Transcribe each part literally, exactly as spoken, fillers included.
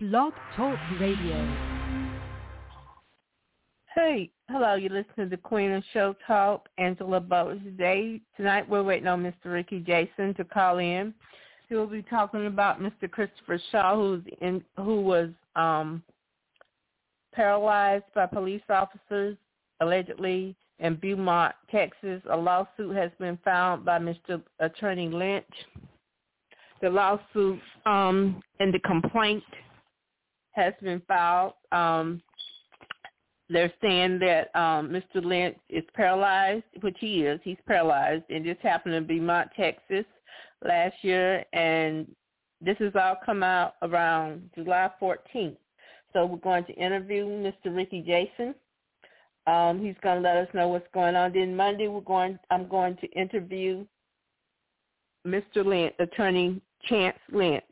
Blog Talk Radio. Hey, hello, you're listening to Queen of Show Talk, Angela Butler today. Tonight we're waiting on Mister Ricky Jason to call in. He will be talking about Mister Christopher Shaw, who's in, who was um, paralyzed by police officers, allegedly, in Beaumont, Texas. A lawsuit has been filed by Mister Attorney Lynch. The lawsuit um, and the complaint has been filed. Um, they're saying that um, Mister Lynch is paralyzed, which he is. He's paralyzed, and this happened in Beaumont, Texas last year, and this has all come out around July fourteenth. So we're going to interview Mister Ricky Jason. Um, he's going to let us know what's going on. Then Monday, we're going. I'm going to interview Mister Lynch, Attorney Chance Lynch.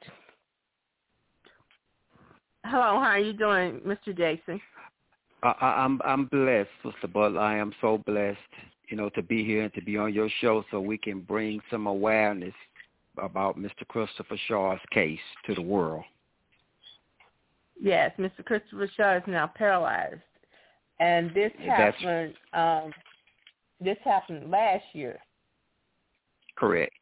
Hello, how are you doing, Mister Jason? I, I'm I'm blessed, Sister Butler. I am so blessed, you know, to be here and to be on your show, so we can bring some awareness about Mister Christopher Shaw's case to the world. Yes, Mister Christopher Shaw is now paralyzed, and this happened. Um, this happened last year. Correct.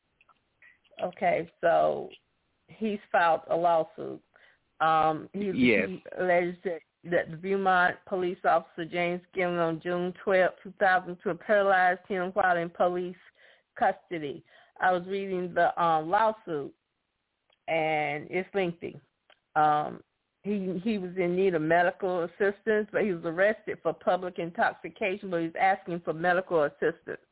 Okay, so he's filed a lawsuit. Um, he, yes. he alleged that, that the Beaumont police officer James Gillen on June twelfth, two thousand two paralyzed him while in police custody. I was reading the um, lawsuit, and it's lengthy. Um, he he was in need of medical assistance, but he was arrested for public intoxication, but he's asking for medical assistance.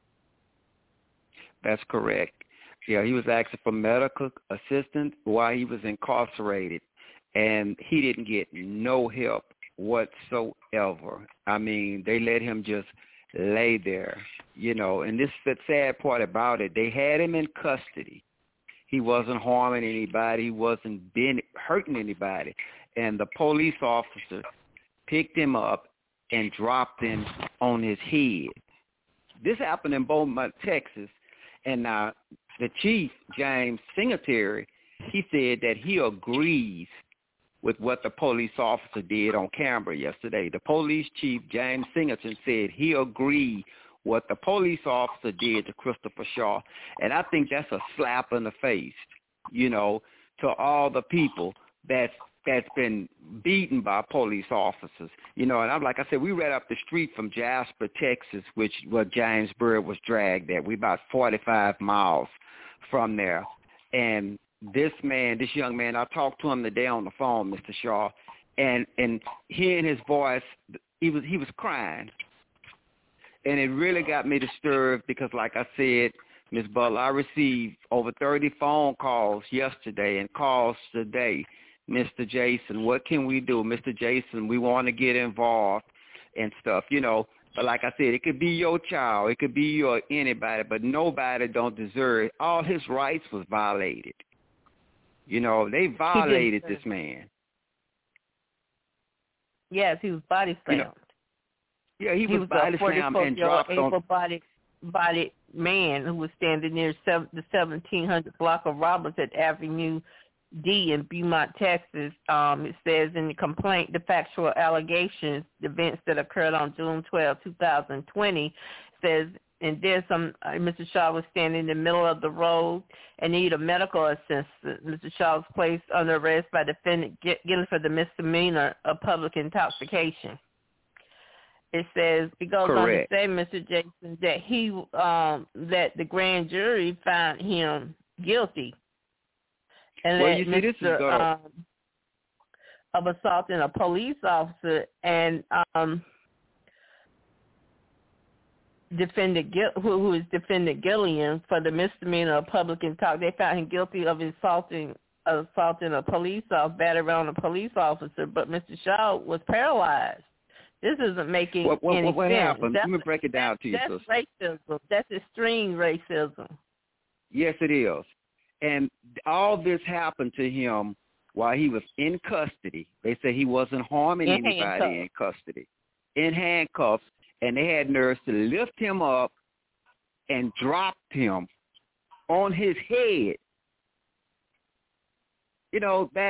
That's correct. Yeah, he was asking for medical assistance while he was incarcerated, and he didn't get no help whatsoever. I mean, they let him just lay there, you know, and this is the sad part about it. They had him in custody. He wasn't harming anybody. He wasn't being, hurting anybody. And the police officer picked him up and dropped him on his head. This happened in Beaumont, Texas, and now the chief, James Singletary, he said that he agrees with what the police officer did on camera yesterday. The police chief, James Singleton, said he agreed what the police officer did to Christopher Shaw. And I think that's a slap in the face, you know, to all the people that's that's been beaten by police officers. You know, and I'm like I said, we read up the street from Jasper, Texas, which where James Byrd was dragged at. We about forty-five miles from there. And this man, this young man, I talked to him today on the phone, Mister Shaw, and and hearing his voice, he was he was crying. And it really got me disturbed because, like I said, Miz Butler, I received over thirty phone calls yesterday and calls today. Mister Jason, what can we do? Mister Jason, we want to get involved and stuff, you know. But like I said, it could be your child. It could be your anybody, but nobody don't deserve it. All his rights was violated. You know, they violated this man. Yes, he was body slammed. You know, yeah, he, he was, was body slammed and dropped on. Able-bodied bodied man who was standing near seven, the seventeen hundred block of Roberts at Avenue D in Beaumont, Texas. Um, it says in the complaint, the factual allegations, the events that occurred on June twelfth, twenty twenty, says in this, um, Mister Shaw was standing in the middle of the road and needed medical assistance. Mister Shaw was placed under arrest by defendant Gillen for the misdemeanor of public intoxication. It says, it goes Correct. on to say, Mister Jason, that he, um, that the grand jury found him guilty. And well, that you see, Mister this is good. Um, of assaulting a police officer and um, defendant who, who is defendant Gillian for the misdemeanor of public intoxication. They found him guilty of assaulting assaulting a police officer, battery on a police officer. But Mister Shaw was paralyzed. This isn't making what, what, any what, what sense. happened? That's, Let me break it down to you, that's sister. racism. That's extreme racism. Yes, it is. And all this happened to him while he was in custody. They say he wasn't harming in anybody handcuffs. in custody, in handcuffs, and they had nerves to lift him up and dropped him on his head. You know, that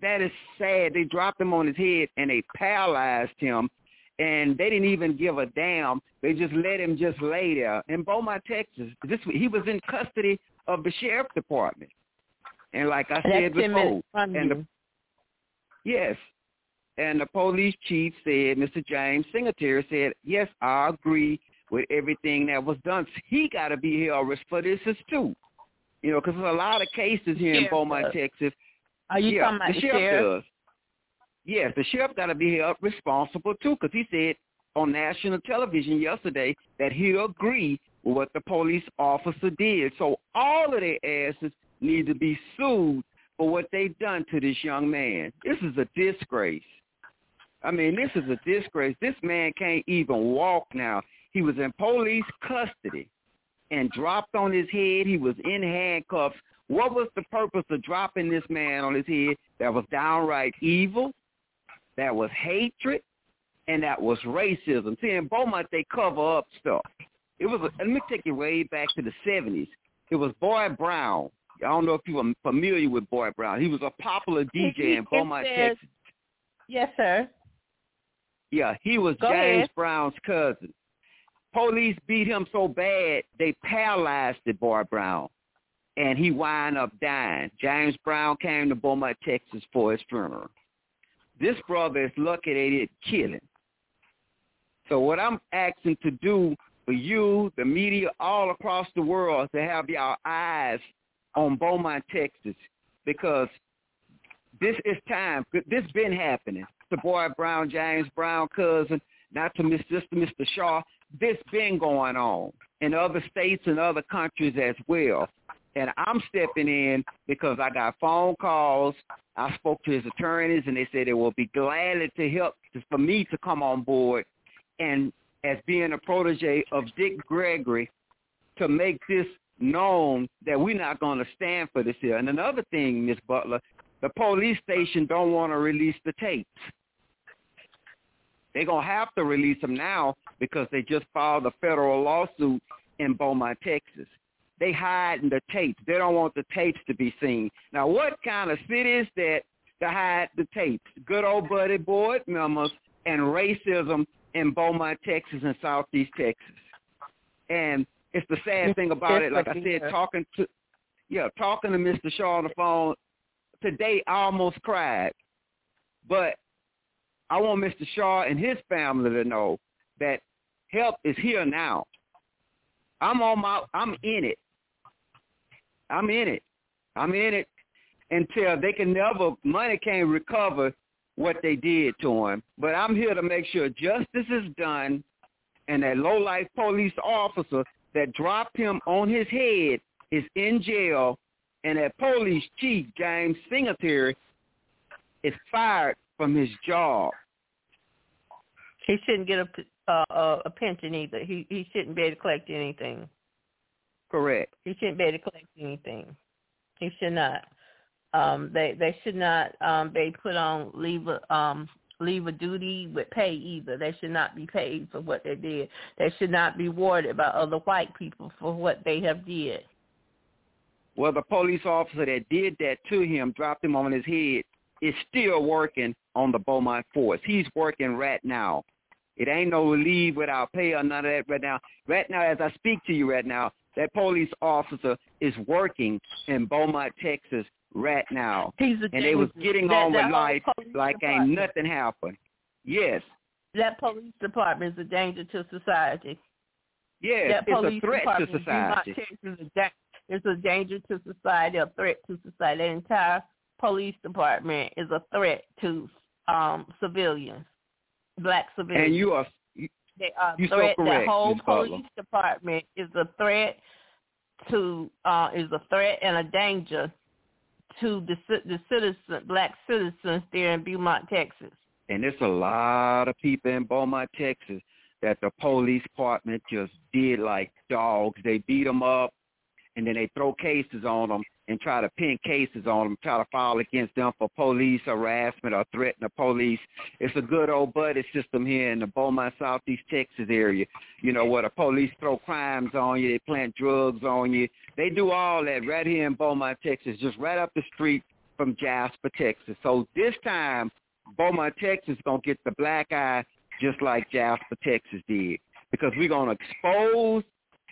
that is sad. They dropped him on his head and they paralyzed him, and they didn't even give a damn. They just let him just lay there in Beaumont, Texas. This he was in custody of the sheriff's department, and like I said before, and the, yes, and the police chief said, Mister James Singletary said, yes, I agree with everything that was done. He got to be held for this too, you know, because there's a lot of cases here in Beaumont, does. Texas. Are you yeah, talking about the, the sheriff? sheriff? Does. Yes, the sheriff got to be held responsible too, because he said on national television yesterday that he agreed with what the police officer did. So all of their asses need to be sued for what they've done to this young man. This is a disgrace. I mean, this is a disgrace. This man can't even walk now. He was in police custody and dropped on his head. He was in handcuffs. What was the purpose of dropping this man on his head? That was downright evil, that was hatred, and that was racism. See, in Beaumont, they cover up stuff. It was. A, let me take you way back to the seventies. It was Boyd Brown. I don't know if you were familiar with Boyd Brown. He was a popular D J in Beaumont, Texas. Yes, sir. Yeah, he was Go James ahead. Brown's cousin. Police beat him so bad, they paralyzed the Boyd Brown, and he wound up dying. James Brown came to Beaumont, Texas for his funeral. This brother is lucky they didn't kill him. So what I'm asking to do for you, the media all across the world, to have your eyes on Beaumont, Texas, because this is time. This been happening. The Boyd Brown, James Brown cousin, not to Mister Mister Shaw. This been going on in other states and other countries as well. And I'm stepping in because I got phone calls. I spoke to his attorneys, and they said they will be glad to help for me to come on board and as being a protege of Dick Gregory to make this known that we're not going to stand for this here. And another thing, Miz Butler, the police station don't want to release the tapes. They're going to have to release them now because they just filed a federal lawsuit in Beaumont, Texas. They hiding the tapes. They don't want the tapes to be seen. Now, what kind of city is that to hide the tapes? Good old buddy board members and racism in Beaumont, Texas and Southeast Texas. And it's the sad thing about it, like I said, talking to, yeah, talking to Mister Shaw on the phone today, I almost cried. But I want Mister Shaw and his family to know that help is here now. I'm on my, I'm in it. I'm in it. I'm in it until they can never, money can't recover what they did to him. But I'm here to make sure justice is done, and that low-life police officer that dropped him on his head is in jail, and that police chief, James Singletary, is fired from his job. He shouldn't get a, uh, a pension either. He he shouldn't be able to collect anything. Correct. He shouldn't be able to collect anything. He should not. Um, they they should not um, be put on leave of, um, leave of duty with pay either. They should not be paid for what they did. They should not be rewarded by other white people for what they have did. Well, the police officer that did that to him, dropped him on his head, is still working on the Beaumont force. He's working right now. It ain't no leave without pay or none of that right now. Right now, as I speak to you right now, that police officer is working in Beaumont, Texas right now. He's a and they was getting that, on that with life like department. ain't nothing happened. Yes. That police department is a danger to society. Yes, that it's a threat to society. It's a danger to society, a threat to society. The entire police department is a threat to um, civilians, black civilians. And you are they are you threat. so correct, The whole Miz police Butler. department is a threat to uh, is a threat and a danger to the the citizen, black citizens there in Beaumont, Texas. And there's a lot of people in Beaumont, Texas, that the police department just did like dogs. They beat them up, and then they throw cases on them and try to pin cases on them, try to file against them for police harassment or threaten the police. It's a good old buddy system here in the Beaumont, Southeast Texas area, you know, where the police throw crimes on you, they plant drugs on you. They do all that right here in Beaumont, Texas, just right up the street from Jasper, Texas. So this time, Beaumont, Texas is going to get the black eye just like Jasper, Texas did, because we're going to expose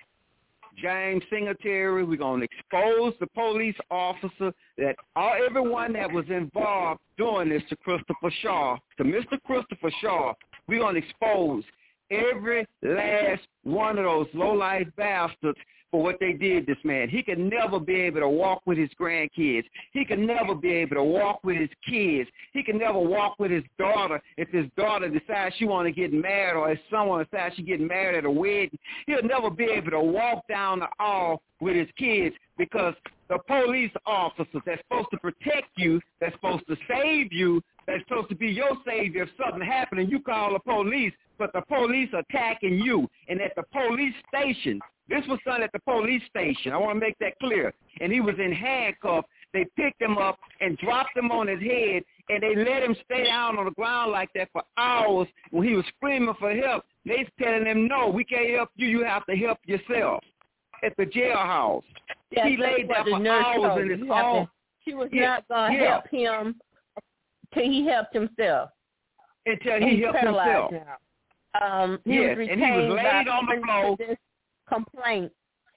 James Singletary. We're going to expose the police officer, that all everyone that was involved doing this to Christopher Shaw, to Mister Christopher Shaw. We're going to expose every last one of those low-life bastards for what they did this man. He could never be able to walk with his grandkids. He could never be able to walk with his kids. He could never walk with his daughter if his daughter decides she want to get married, or if someone decides she getting married at a wedding. He'll never be able to walk down the aisle with his kids, because the police officers that's supposed to protect you, that's supposed to save you, that's supposed to be your savior if something happened and you call the police, but the police attacking you. And at the police station, this was done at the police station. I want to make that clear. And he was in handcuffs. They picked him up and dropped him on his head, and they let him stay down on the ground like that for hours when he was screaming for help. They telling him, no, we can't help you. You have to help yourself at the jailhouse. Yes, he laid there for hours in his own. She was yeah, not going to yeah. help him till he helped himself. Until he helped himself. Now. Um, he yes, was retained and he was laid by on the floor. This complaint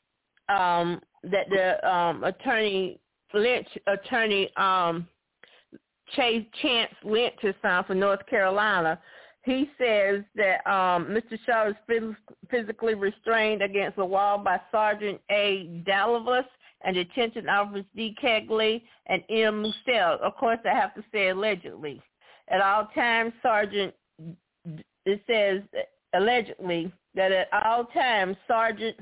um, that the um, attorney Lynch, attorney um, Chase Chance Lynch has signed for North Carolina. He says that um, Mister Shaw is phys- physically restrained against the wall by Sergeant A. Dalavas and detention officers D. Kegley and M. Musell. Of course, I have to say allegedly. At all times, Sergeant, it says allegedly that at all times, Sergeant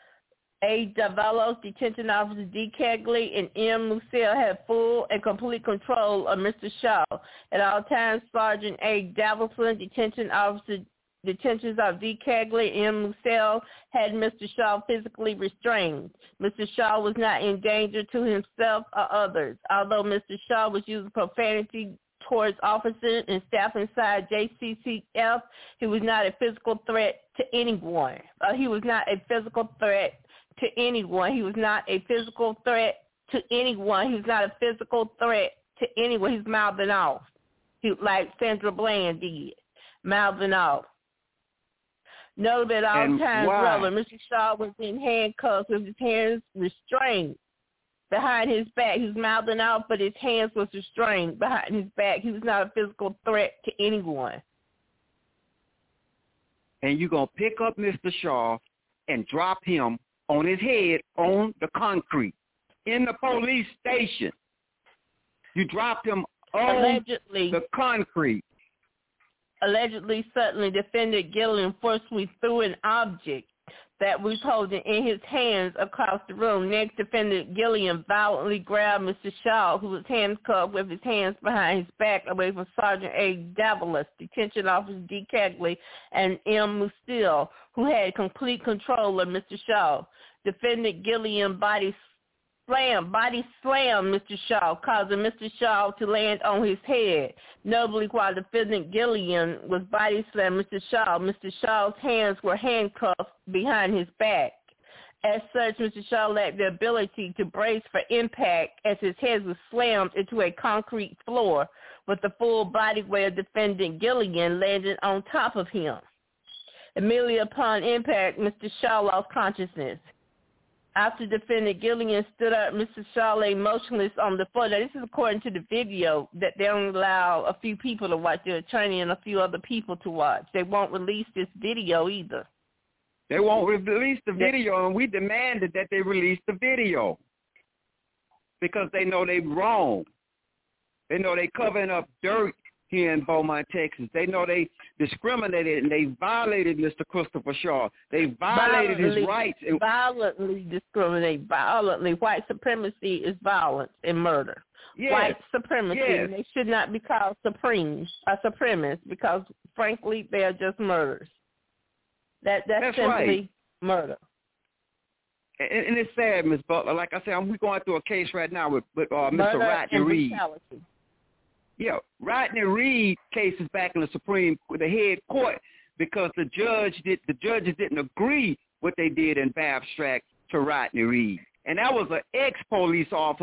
A. Davalos, detention officer D. Kegley, and M. Musell had full and complete control of Mister Shaw. At all times, Sergeant A. Davalson, detention officer, detentions of D. Kegley, and M. Musell had Mister Shaw physically restrained. Mister Shaw was not in danger to himself or others. Although Mister Shaw was using profanity towards officers and staff inside J C C F, he was not a physical threat to anyone. Uh, he was not a physical threat to anyone. He was not a physical threat to anyone. He was not a physical threat to anyone. He's mouthing off, he, like Sandra Bland did, mouthing off. Know that all and times, why? brother, Mister Shaw was in handcuffs with his hands restrained behind his back. He was mouthing off, but his hands was restrained behind his back. He was not a physical threat to anyone. And you're going to pick up Mister Shaw and drop him on his head on the concrete in the police station. You dropped him on allegedly, the concrete. Allegedly, suddenly, defendant Gilliam forcefully threw an object that was holding in his hands across the room. Next, defendant Gilliam violently grabbed Mister Shaw, who was handcuffed with his hands behind his back, away from Sergeant A. Davalos, detention officer D. Kegley, and M. Musell, who had complete control of Mister Shaw. Defendant Gilliam body slam, body slam Mister Shaw, causing Mister Shaw to land on his head. Notably, while defendant Gilliam was body slam Mister Shaw, Mister Shaw's hands were handcuffed behind his back. As such, Mister Shaw lacked the ability to brace for impact as his head was slammed into a concrete floor, with the full body weight of defendant Gilliam landing on top of him. Immediately upon impact, Mister Shaw lost consciousness. After defendant Gilliam stood up, Mister Shaw lay motionless on the floor. Now, this is according to the video that they only allow a few people to watch, the attorney and a few other people to watch. They won't release this video either. They won't release the video, and we demanded that they release the video because they know they're wrong. They know they're covering up dirt here in Beaumont, Texas. They know they discriminated and they violated Mister Christopher Shaw. They violated violently, his rights. And violently discriminate. Violently. White supremacy is violence and murder. yes, White supremacy. Yes. They should not be called supremes or supremacists because, frankly, they are just murders. That That's, That's simply right. murder. And, and it's sad, Miz Butler. Like I said, we're going through a case right now with, with uh, Mister Murder Rodney and Reed. brutality. Yeah, Rodney Reed case is back in the Supreme, the head court, because the judge did the judges didn't agree what they did in Babstrack to Rodney Reed, and that was an ex-police officer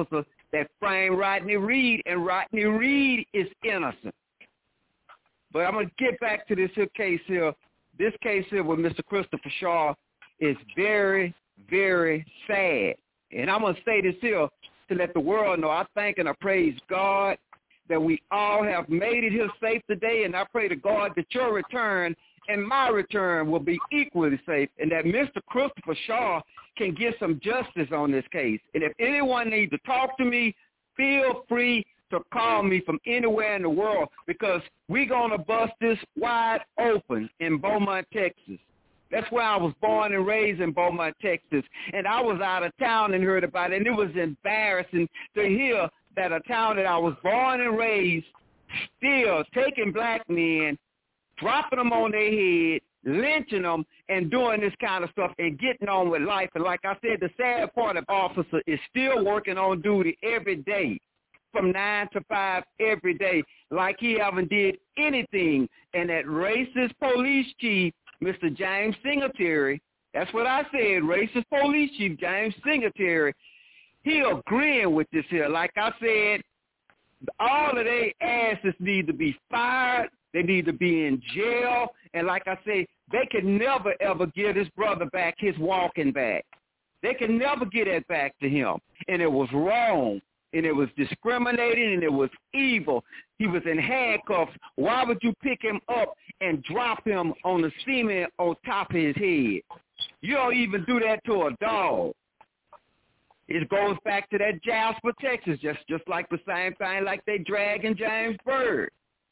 that framed Rodney Reed, and Rodney Reed is innocent. But I'm going to get back to this here case here. This case here with Mister Christopher Shaw is very, very sad. And I'm going to say this here to let the world know I thank and I praise God that we all have made it here safe today, and I pray to God that your return and my return will be equally safe, and that Mister Christopher Shaw can get some justice on this case. And if anyone needs to talk to me, feel free to call me from anywhere in the world, because we're going to bust this wide open in Beaumont, Texas. That's where I was born and raised, in Beaumont, Texas. And I was out of town and heard about it, and it was embarrassing to hear that a town that I was born and raised still taking black men, dropping them on their head, lynching them, and doing this kind of stuff and getting on with life. And like I said, the sad part of officer is still working on duty every day from nine to five every day, like he haven't did anything. And that racist police chief, Mister James Singletary, that's what I said, racist police chief James Singletary, he agreeing with this here. Like I said, all of their asses need to be fired. They need to be in jail. And like I say, they can never, ever get his brother back, his walking back. They can never get it back to him. And it was wrong. And it was discriminating, and it was evil. He was in handcuffs. Why would you pick him up and drop him on the cement on top of his head? You don't even do that to a dog. It goes back to that Jasper, Texas, just, just like the same thing like they dragging James Byrd.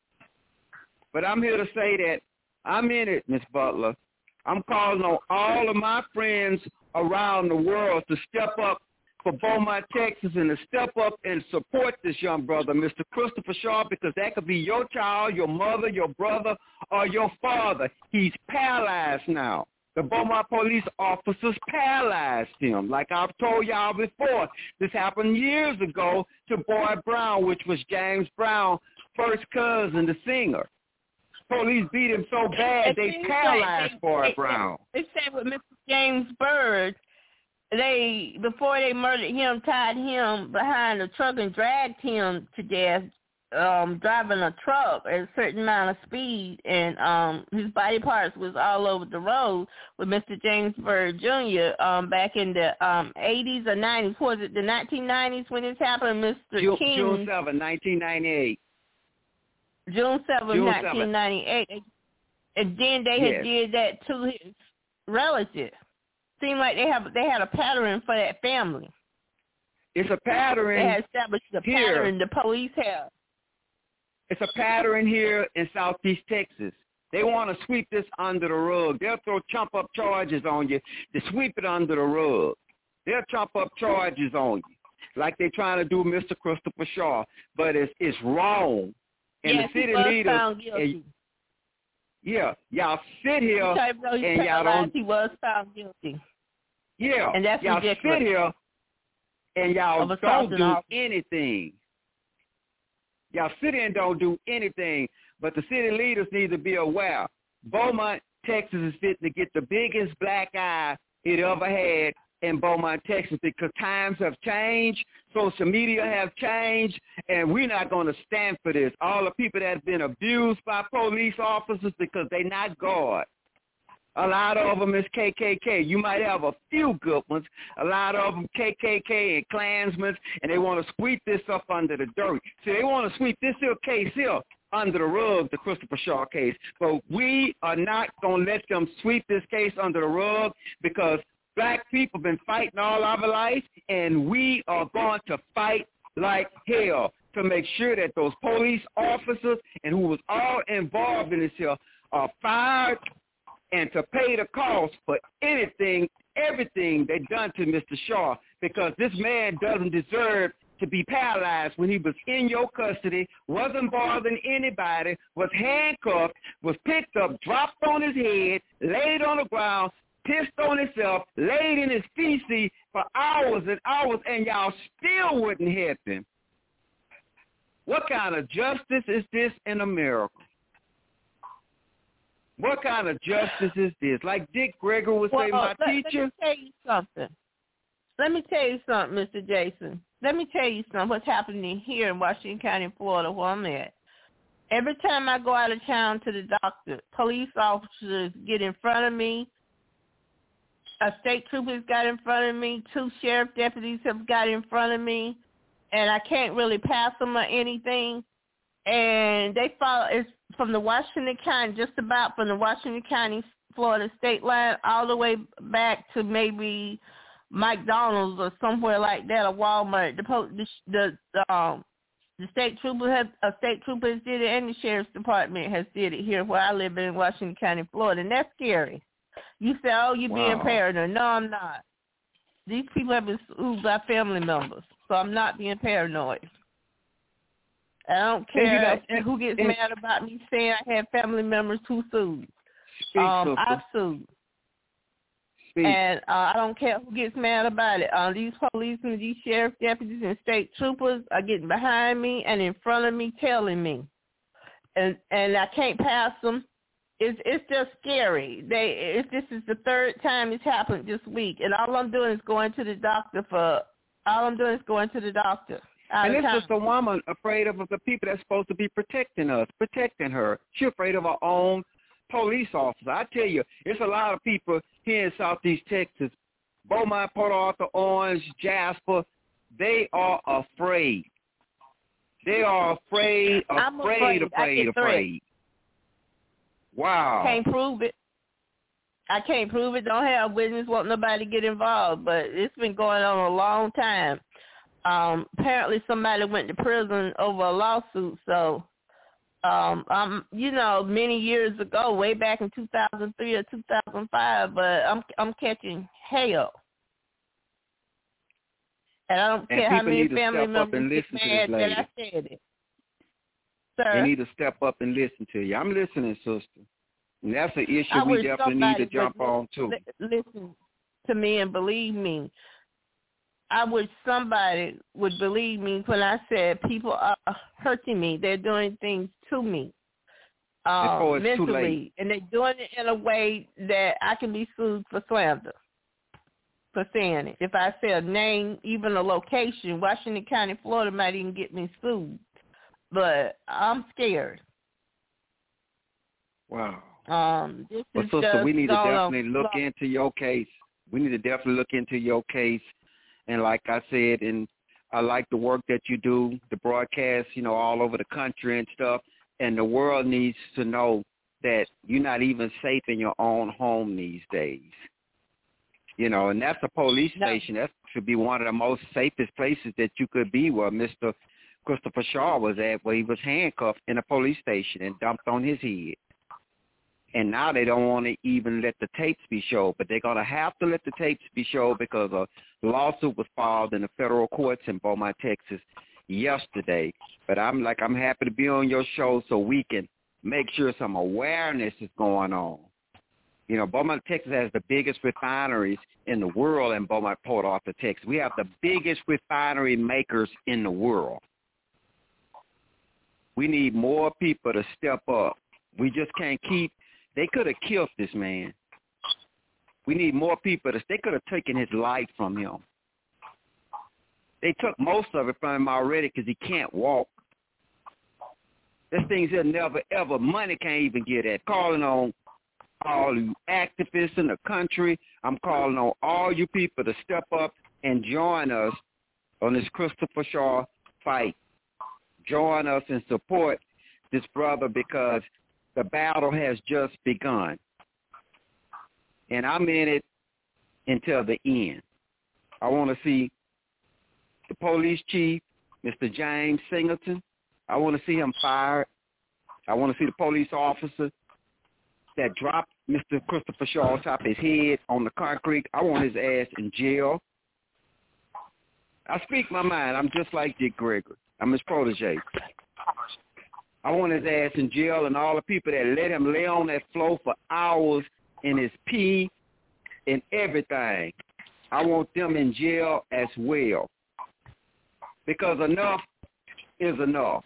But I'm here to say that I'm in it, Miss Butler. I'm calling on all of my friends around the world to step up for Beaumont, Texas, and to step up and support this young brother, Mister Christopher Shaw, because that could be your child, your mother, your brother, or your father. He's paralyzed now. The Beaumont police officers paralyzed him. Like I've told y'all before, this happened years ago to Boy Brown, which was James Brown's first cousin, the singer. Police beat him so bad they paralyzed like, Boy they, Brown. They said with Mister James Byrd, they before they murdered him, tied him behind a truck and dragged him to death, um, driving a truck at a certain amount of speed, and um, his body parts was all over the road with Mister James Byrd Junior Um, back in the um, eighties or nineties. Was it the nineteen nineties when this happened, Mister June, King? June seventh, nineteen ninety-eight. June seventh, nineteen ninety-eight. And then they yes. had did that to his relative. Seemed like they have they had a pattern for that family. It's a pattern. They had established a here. pattern the police have. It's a pattern here in Southeast Texas. They want to sweep this under the rug. They'll throw chump-up charges on you to sweep it under the rug. They'll chump up charges on you, like they're trying to do Mister Christopher Shaw. But it's it's wrong. And yes, the city he was leaders, found guilty. And, yeah, y'all sit here and y'all don't. He was found guilty. Yeah, and that's y'all ridiculous. sit here and y'all don't do anything. Y'all sit here and don't do anything. But the city leaders need to be aware. Beaumont, Texas is fit to get the biggest black eye it ever had in Beaumont, Texas, because times have changed, social media have changed, and we're not going to stand for this. All the people that have been abused by police officers because they're not God. A lot of them is K K K. You might have a few good ones. A lot of them K K K and Klansmen, and they want to sweep this up under the dirt. So they want to sweep this here case here under the rug, the Christopher Shaw case. But we are not going to let them sweep this case under the rug, because black people have been fighting all our life, and we are going to fight like hell to make sure that those police officers and who was all involved in this here are fired, and to pay the cost for anything, everything they done to Mister Shaw, because this man doesn't deserve to be paralyzed when he was in your custody, wasn't bothering anybody, was handcuffed, was picked up, dropped on his head, laid on the ground, pissed on himself, laid in his feces for hours and hours, and y'all still wouldn't help him. What kind of justice is this in America? What kind of justice is this? Like Dick Gregory would say, well, my let, teacher. Let me tell you something. Let me tell you something, Mister Jason. let me tell you something. What's happening here in Washington County, Florida, where I'm at. Every time I go out of town to the doctor, police officers get in front of me. A state trooper's got in front of me. Two sheriff deputies have got in front of me, and I can't really pass them or anything. And they follow it's from the Washington County, just about from the Washington County, Florida state line, all the way back to maybe McDonald's or somewhere like that, or Walmart. The the, the um the state trooper has a state trooper has did it, and the sheriff's department has did it here where I live in Washington County, Florida, and that's scary. You say, "Oh, you're wow. being paranoid." No, I'm not. These people have been sued by family members, so I'm not being paranoid. I don't care and, who gets and, mad about me saying I had family members who sued. Speak, um, sister. I sued. Speak. And uh, I don't care who gets mad about it. Uh, these policemen, these sheriff deputies, and state troopers are getting behind me and in front of me, telling me, and and I can't pass them. It's it's just scary. They it's, this is the third time it's happened this week, and all I'm doing is going to the doctor for. All I'm doing is going to the doctor. And it's just a woman afraid of the people that's supposed to be protecting us, protecting her. She's afraid of her own police officer. I tell you, it's a lot of people here in Southeast Texas, Beaumont, Port Arthur, Orange, Jasper, they are afraid. They are afraid, I'm afraid, afraid, afraid, afraid. Wow. Can't prove it. I can't prove it. Don't have witness. Want nobody to get involved. But it's been going on a long time. Um, apparently somebody went to prison over a lawsuit. So, um, um, you know, many years ago, way back in two thousand three or two thousand five. But I'm I'm catching hell, and I don't and care how many family members get mad that I said it. Sir, they need to step up and listen to you. I'm listening, sister. And that's an issue we definitely need to jump on too. Listen to me and believe me. I wish somebody would believe me when I said people are hurting me. They're doing things to me um, it's mentally, too late. and they're doing it in a way that I can be sued for slander for saying it. If I say a name, even a location, Washington County, Florida might even get me sued. But I'm scared. Wow. Um, this well, is sister, just we need to definitely on, look into your case. We need to definitely look into your case. And like I said, and I like the work that you do, the broadcast, you know, all over the country and stuff. And the world needs to know that you're not even safe in your own home these days. You know, and that's a police no. station. That should be one of the most safest places that you could be, where Mister Christopher Shaw was at, where he was handcuffed in a police station and dumped on his head. And now they don't want to even let the tapes be showed, but they're going to have to let the tapes be showed because a lawsuit was filed in the federal courts in Beaumont, Texas yesterday. But I'm like, I'm happy to be on your show so we can make sure some awareness is going on. You know, Beaumont, Texas has the biggest refineries in the world in Beaumont, Port Arthur, Texas. We have the biggest refinery makers in the world. We need more people to step up. We just can't keep. They could have killed this man. We need more people. To, they could have taken his life from him. They took most of it from him already because he can't walk. There's things he'll never, ever, money can't even get at. Calling on all you activists in the country. I'm calling on all you people to step up and join us on this Christopher Shaw fight. Join us and support this brother because the battle has just begun. And I'm in it until the end. I want to see the police chief, Mister James Singleton. I want to see him fired. I want to see the police officer that dropped Mister Christopher Shaw on top of his head on the concrete. I want his ass in jail. I speak my mind. I'm just like Dick Gregory. I'm his protege. I want his ass in jail, and all the people that let him lay on that floor for hours in his pee and everything. I want them in jail as well. Because enough is enough.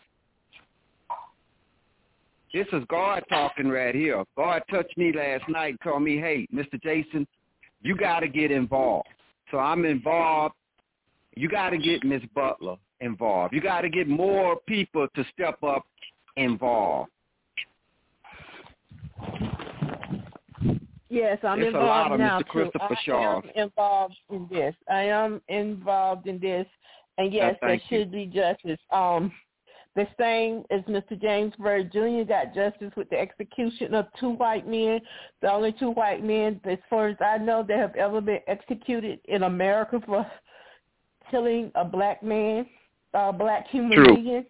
This is God talking right here. God touched me last night and told me, hey, Mister Jason, you got to get involved. So I'm involved You got to get Miz Butler involved. You got to get more people to step up involved. Yes, I'm it's involved a lot of now Mister Christopher too. Shaw. I am involved in this. I am involved in this, and yes, no, there you. should be justice. Um, the same as Mister James Byrd Junior got justice with the execution of two white men. The only two white men, as far as I know, that have ever been executed in America for killing a black man, a black human True. being.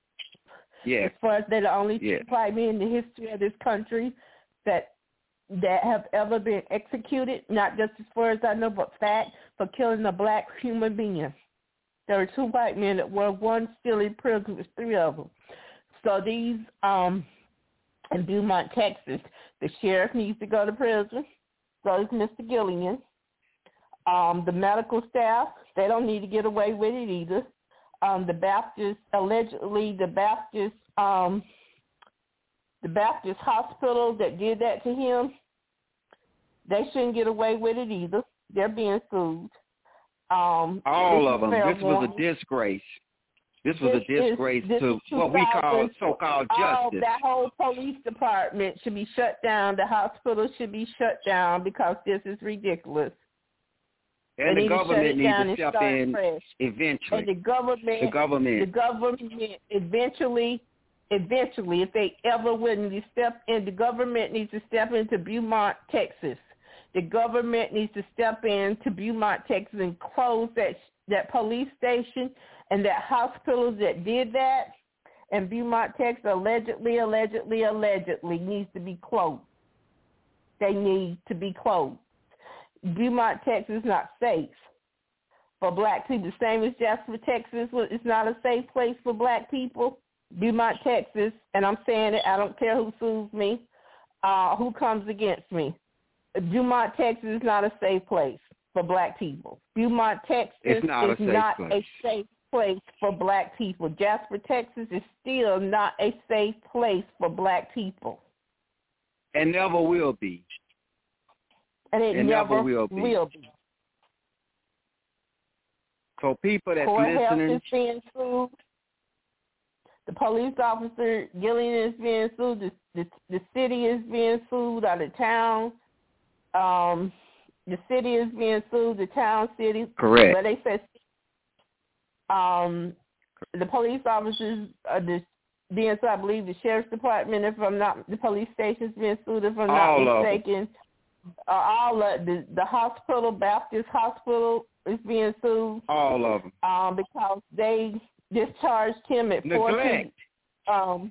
Yeah. As far as they're the only yeah. two white men in the history of this country that that have ever been executed, not just as far as I know, but fact, for killing a black human being. There were two white men that were one still in prison. There's three of them. So these, um, in Beaumont, Texas, the sheriff needs to go to prison. So does Mister Gillian. Um, the medical staff, they don't need to get away with it either. Um, the Baptist, allegedly the Baptist, um, the Baptist hospital that did that to him, they shouldn't get away with it either. They're being sued. Um, All of them. This was one. a disgrace. This was this a disgrace is, to what we call so-called all, justice. That whole police department should be shut down. The hospital should be shut down because this is ridiculous. And they the government needs to step in fresh. eventually. And the government, the government, the government eventually, eventually, if they ever wouldn't step in, the government needs to step into Beaumont, Texas. The government needs to step into Beaumont, Texas, and close that that police station and that hospital that did that. And Beaumont, Texas, allegedly, allegedly, allegedly needs to be closed. They need to be closed. Beaumont, Texas is not safe for black people. The same as Jasper, Texas is not a safe place for black people. Beaumont, Texas, and I'm saying it, I don't care who sues me, uh, who comes against me. Beaumont, Texas is not a safe place for black people. Beaumont, Texas not is a not place. a safe place for black people. Jasper, Texas is still not a safe place for black people. And never will be. And it and never, never will be. will be. So people that's Court listening, Health is being sued. The police officer Gillian is being sued. The, the, the city is being sued. Or the town, um, the city is being sued. The town, city. Correct. But they said, um, the police officers are the, being sued. I believe the sheriff's department, if I'm not, the police station's being sued. If I'm all not of mistaken. them. Uh, all of the the hospital, Baptist Hospital, is being sued. All of them. Um, because they discharged him at Neglect. fourteen. Um,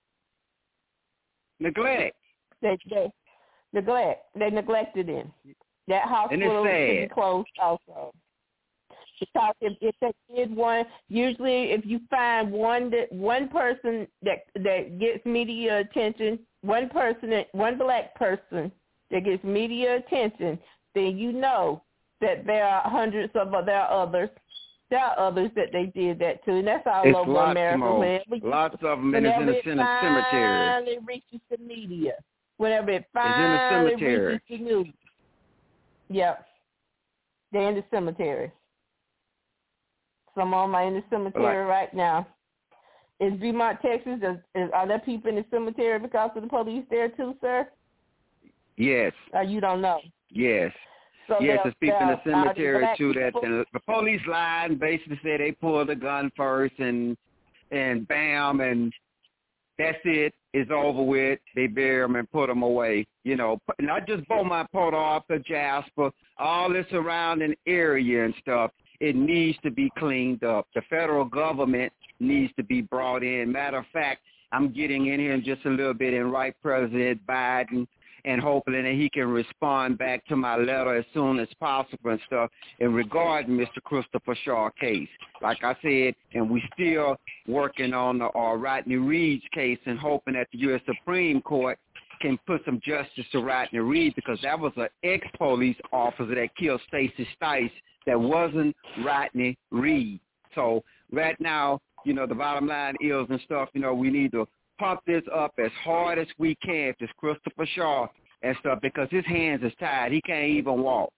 Neglect. They they neglect. They neglected him. That hospital And it's sad. should be closed also. Because if, if they did one, usually if you find one that one person that that gets media attention, one person, that, one black person that gets media attention, then you know that there are hundreds of there are others. There are others that they did that to, and that's all it's over lots America. More. Whenever, lots of them, and it's in the it cemetery. finally reaches the media. Whenever it finally reaches the news. Yep. They're in the cemetery. Some of them are in the cemetery like, right now. In Beaumont, Texas, is, is, are there people in the cemetery because of the police there too, sir? Yes. Or you don't know? Yes. So yes, there's people in the cemetery too that people? the police lied and basically said they pulled the gun first and and bam and that's it. It's over with. They bury them and put them away. You know, not just Beaumont, Port Arthur, Jasper, all the surrounding area and stuff. It needs to be cleaned up. The federal government needs to be brought in. Matter of fact, I'm getting in here in just a little bit and write President Biden and hoping that he can respond back to my letter as soon as possible and stuff in regard to Mister Christopher Shaw case. Like I said, and we still working on the uh, Rodney Reed's case and hoping that the U S Supreme Court can put some justice to Rodney Reed because that was an ex-police officer that killed Stacey Stice that wasn't Rodney Reed. So right now, you know, the bottom line is and stuff, you know, we need to pump this up as hard as we can to Christopher Shaw and stuff because his hands is tied. He can't even walk.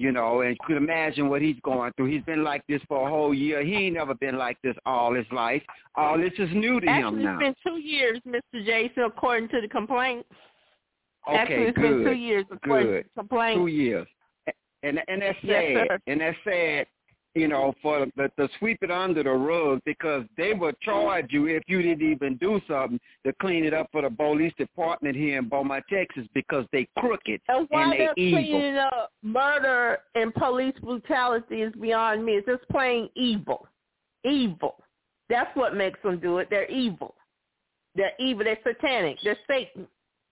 You know, and you could imagine what he's going through. He's been like this for a whole year. He ain't never been like this all his life. All this is new to Actually, him now. Actually, it's been two years, Mister Jason, according to the complaint. Okay, Actually, it's good. been two years according good. to the complaint. Two years. And and that's sad. Yes, sir. And that's sad, you know, for the, to sweep it under the rug, because they would charge you if you didn't even do something to clean it up for the police department here in Beaumont, Texas, because they crooked and, why and they they're evil. Cleaning up murder and police brutality is beyond me. It's just plain evil. Evil. That's what makes them do it. They're evil. They're evil. They're satanic. They're Satan.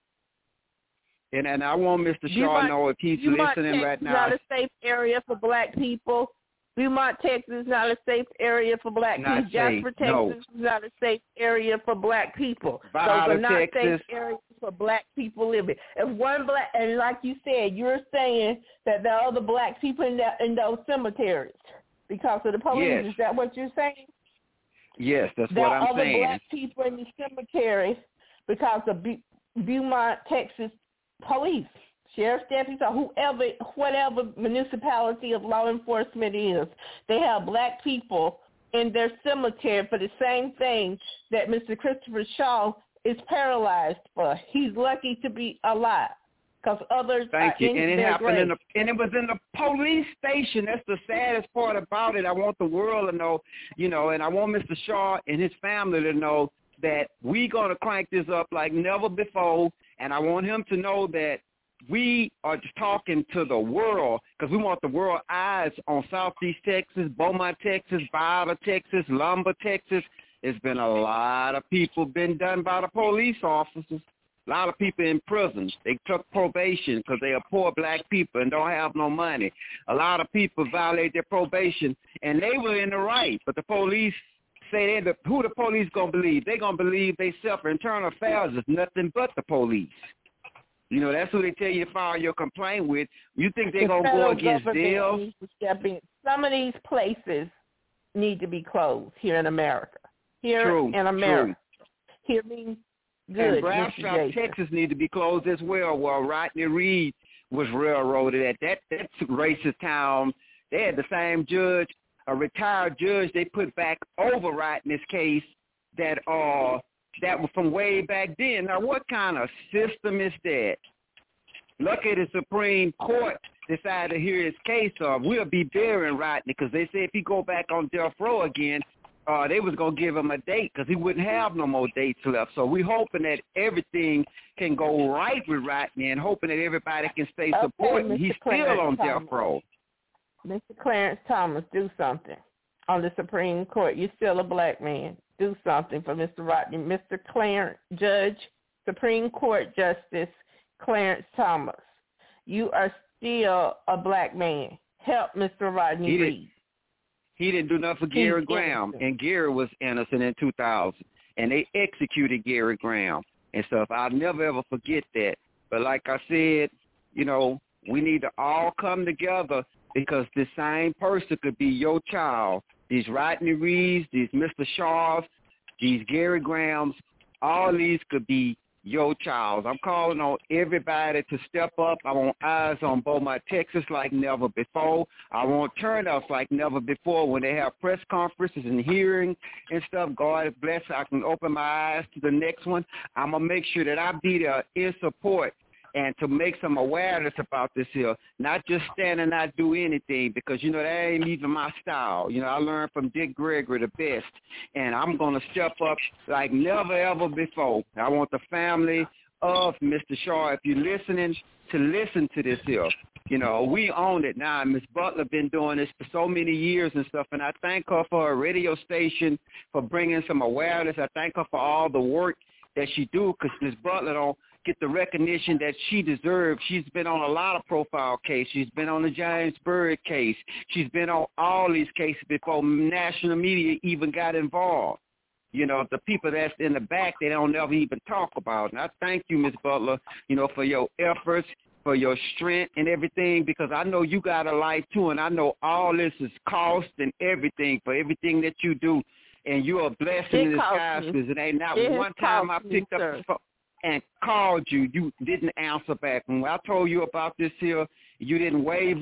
And and I want Mister Shaw to know if he's Beaumont, listening Texas right now. Not a safe area for black people. Beaumont, Texas is not a safe area for black Not people. Jasper, safe, Texas no. is not a safe area for black people. Viola, Those are not Texas. safe areas for black people living. If one black, and like you said, you're saying that there are other black people in, that, in those cemeteries because of the police. Yes. Is that what you're saying? Yes, that's there what are I'm other saying. black people in the cemetery because of Bu- Beaumont, Texas police. Sheriff's deputies or whoever, whatever municipality of law enforcement is, they have black people in their cemetery for the same thing that Mister Christopher Shaw is paralyzed for. He's lucky to be alive because others Thank are you. in And it their happened grave. in the, and it was in the police station. That's the saddest part about it. I want the world to know, you know, and I want Mister Shaw and his family to know that we're going to crank this up like never before, and I want him to know that we are just talking to the world because we want the world eyes on Southeast Texas, Beaumont, Texas, Viola, Texas, Lumber, Texas. It's been a lot of people been done by the police officers. A lot of people in prison. They took probation because they are poor black people and don't have no money. A lot of people violate their probation, and they were in the right, but the police say they who the police going to believe? They going to believe they self internal affairs is nothing but the police. You know, that's who they tell you to file your complaint with. You think they're going to go against them? Some of these places need to be closed here in America. Here true, in America. True. Here means good, and Bradstock, Texas need to be closed as well, where Rodney Reed was railroaded at. That, that's racist town. They had the same judge, a retired judge they put back over Rodney's case that uh that was from way back then. Now, what kind of system is that? Lucky the Supreme Court decided to hear his case, or we'll be burying Rodney, because they said if he go back on death row again, uh, they was going to give him a date because he wouldn't have no more dates left. So we're hoping that everything can go right with Rodney and hoping that everybody can stay okay, supporting. Mister He's Clarence still on Thomas. death row. Mister Clarence Thomas, do something on the Supreme Court. You're still a black man. Do something for Mister Rodney. Mister Clarence, Judge, Supreme Court Justice Clarence Thomas. You are still a black man. Help Mister Rodney he Reed. Did, he didn't do nothing for Gary He's Graham, innocent. and Gary was innocent in two thousand, and they executed Gary Graham and stuff. I'll never, ever forget that. But like I said, you know, we need to all come together because the same person could be your child. These Rodney Reeds, these Mister Shaws, these Gary Grahams, all these could be your child. I'm calling on everybody to step up. I want eyes on Beaumont, Texas like never before. I want turnouts like never before when they have press conferences and hearings and stuff. God bless. I can open my eyes to the next one. I'm going to make sure that I be there in support and to make some awareness about this here, not just stand and not do anything, because, you know, that ain't even my style. You know, I learned from Dick Gregory the best, and I'm going to step up like never, ever before. I want the family of Mister Shaw, if you're listening, to listen to this here. You know, we own it now. Miss Butler been doing this for so many years and stuff, and I thank her for her radio station for bringing some awareness. I thank her for all the work that she do, because Miss Butler don't get the recognition that she deserves. She's been on a lot of profile cases. She's been on the James Byrd case. She's been on all these cases before national media even got involved. You know, the people that's in the back, they don't ever even talk about. And I thank you, Miss Butler, you know, for your efforts, for your strength and everything, because I know you got a life too, and I know all this is cost and everything for everything that you do. And you're a blessing in disguise, because it ain't not it one time I me, picked up sir. the phone and called you, you didn't answer back. When I told you about this here, you didn't waver.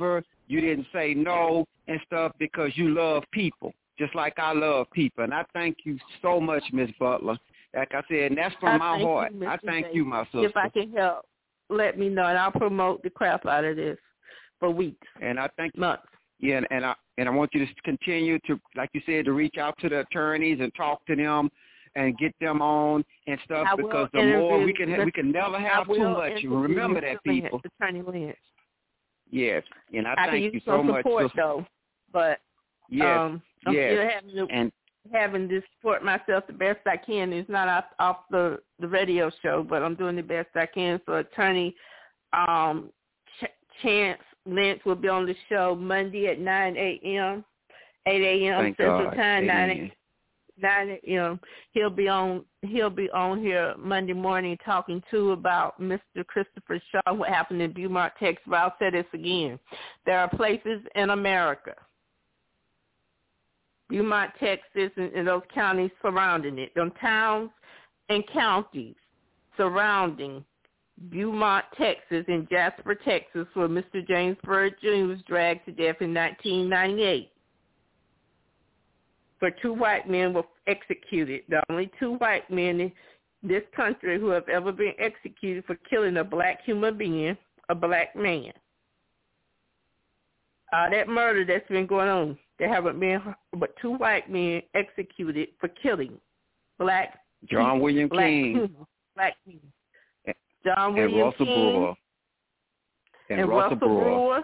You didn't say no and stuff because you love people, just like I love people. And I thank you so much, Miss Butler. Like I said, and that's from I my heart. You, I thank J. you, my sister. If I can help, let me know, and I'll promote the crap out of this for weeks. And I think months. Yeah, and, and I and I want you to continue to, like you said, to reach out to the attorneys and talk to them and get them on and stuff, because the more we can, ha- we can never have too much. Remember that, people. Attorney Lynch. Yes, and I, I thank can you use so some much. support, though, but yes, um, I'm yes, still having to, and having to support myself the best I can. It's not off, off the the radio show, but I'm doing the best I can. So Attorney um, Ch- Chance Lynch will be on the show Monday at nine a.m., eight a.m. Thank Central God. Time, nine a.m. He'll be on. He'll be on here Monday morning talking too about Mister Christopher Shaw, what happened in Beaumont, Texas. But I'll say this again: there are places in America, Beaumont, Texas, and, and those counties surrounding it, them towns and counties surrounding Beaumont, Texas, and Jasper, Texas, where Mister James Byrd Junior was dragged to death in nineteen ninety-eight. For two white men were executed. The only two white men in this country who have ever been executed for killing a black human being, a black man. Uh, that murder that's been going on, there haven't been but two white men executed for killing black John people, William black King, people, black people. John William and Russell King, Brewer, and, and Russell, Russell Brewer. Brewer,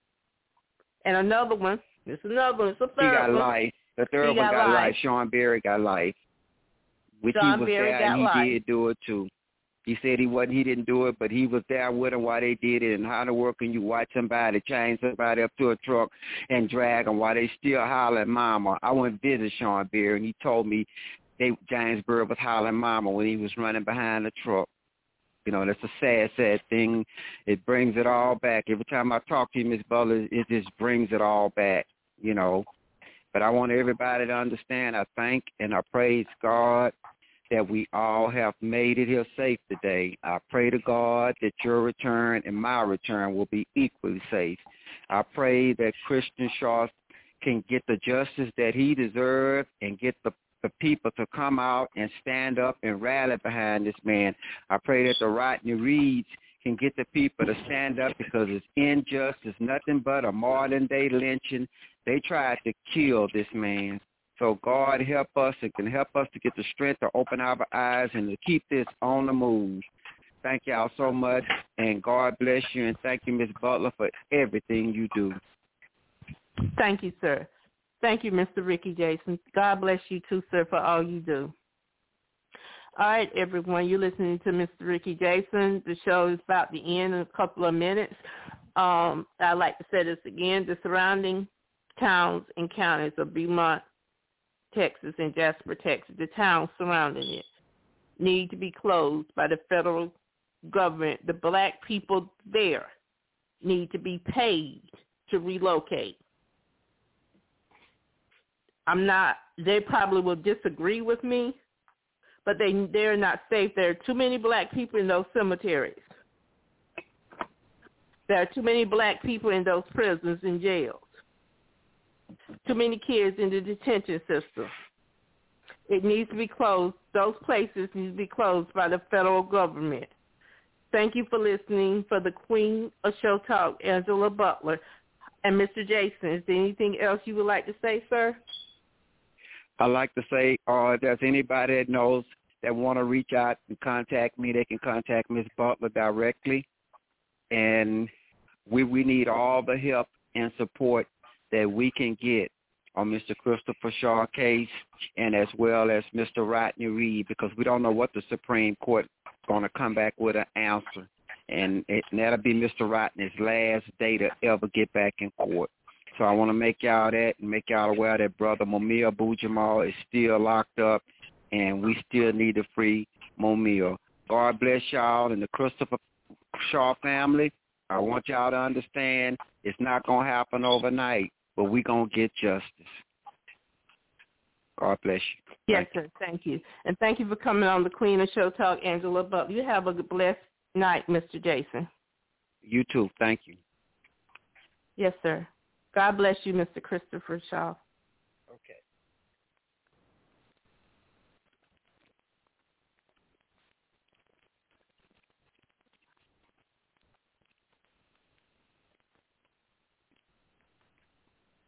and another one. There's another one. It's a third He got one. life. The third he one got, got life. life. Sean Berry got life. Which Sean he was Berry there got and he life. did do it too. He said he wasn't, he didn't do it, but he was there with them while they did it. And how to work and you watch somebody chain somebody up to a truck and drag them while they still hollering mama. I went to visit Sean Berry and he told me they James Byrd was hollering mama when he was running behind the truck. You know, that's a sad, sad thing. It brings it all back. Every time I talk to you, Miss Butler, it just brings it all back, you know. But I want everybody to understand, I thank and I praise God that we all have made it here safe today. I pray to God that your return and my return will be equally safe. I pray that Christian Shaw can get the justice that he deserves and get the the people to come out and stand up and rally behind this man. I pray that the Rodney Reeds can get the people to stand up because it's unjust. It's nothing but a modern-day lynching. They tried to kill this man. So God help us and can help us to get the strength to open our eyes and to keep this on the move. Thank y'all so much, and God bless you, and thank you, Miz Butler, for everything you do. Thank you, sir. Thank you, Mister Ricky Jason. God bless you, too, sir, for all you do. All right, everyone, you're listening to Mister Ricky Jason. The show is about to end in a couple of minutes. Um, I'd like to say this again. The surrounding towns and counties of Beaumont, Texas, and Jasper, Texas, the towns surrounding it, need to be closed by the federal government. The black people there need to be paid to relocate. I'm not, they probably will disagree with me, but they, they're not safe. There are too many black people in those cemeteries. There are too many black people in those prisons and jails. Too many kids in the detention system. It needs to be closed. Those places need to be closed by the federal government. Thank you for listening. For the Queen of Show Talk, Angela Butler. And Mister Jason, is there anything else you would like to say, sir? I'd like to say, uh, if there's anybody that knows that want to reach out and contact me, they can contact Miz Butler directly. And we we need all the help and support that we can get on Mister Christopher Shaw case and as well as Mister Rodney Reed, because we don't know what the Supreme Court is going to come back with an answer. And, it, and that'll be Mister Rodney's last day to ever get back in court. So I want to make y'all that and make y'all aware that Brother Mumia Abu-Jamal is still locked up, and we still need to free Mumia. God bless y'all and the Christopher Shaw family. I want y'all to understand it's not going to happen overnight, but we're going to get justice. God bless you. Yes, sir. Thank you. And thank you for coming on the Queen of Show Talk, Angela Butler. You have a blessed night, Mister Jason. You too. Thank you. Yes, sir. God bless you, Mister Christopher Shaw.